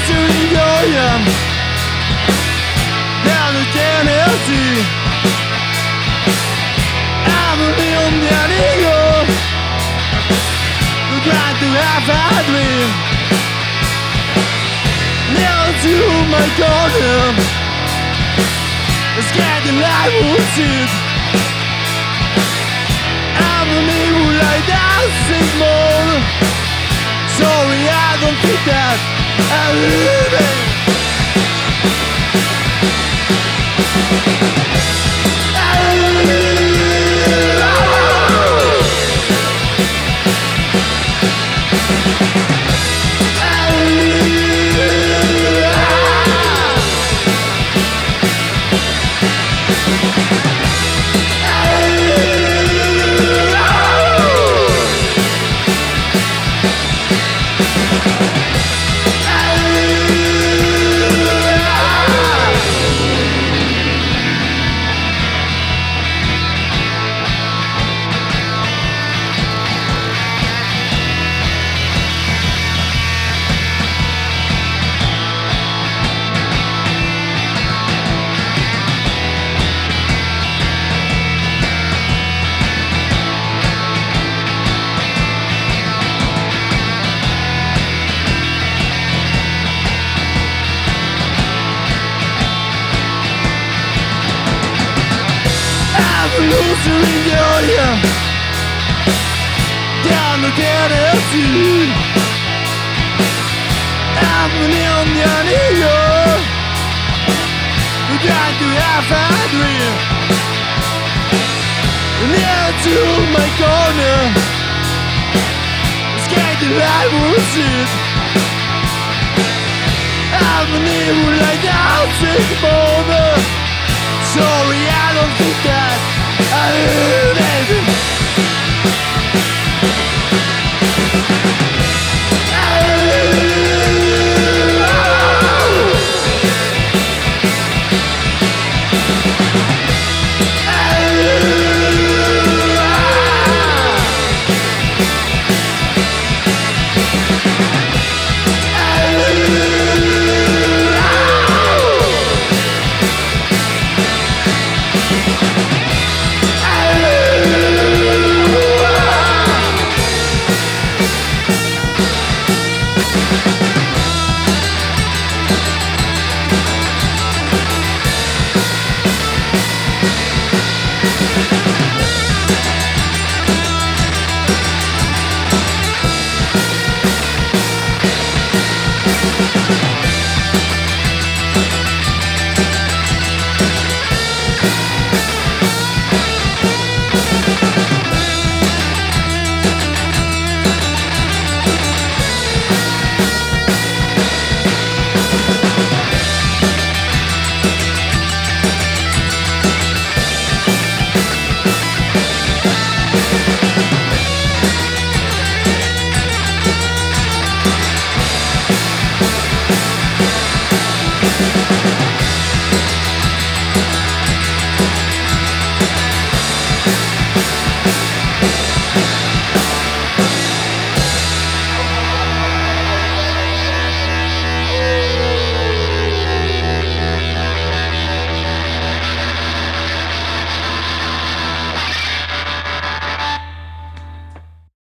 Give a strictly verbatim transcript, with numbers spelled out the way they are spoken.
losing your young down the Tennessee. I'm a little nigga who tried to have a dream. Now to my corner, scared the life would sit. I'm an evil like dancing more. Sorry, I don't think that I'm living. Losing your young down the Tennessee. I'm an young nigga who tried to have a dream. Near to my corner, scared the light would sit. I'm an evil like dancing border. Sorry, I don't think that I live.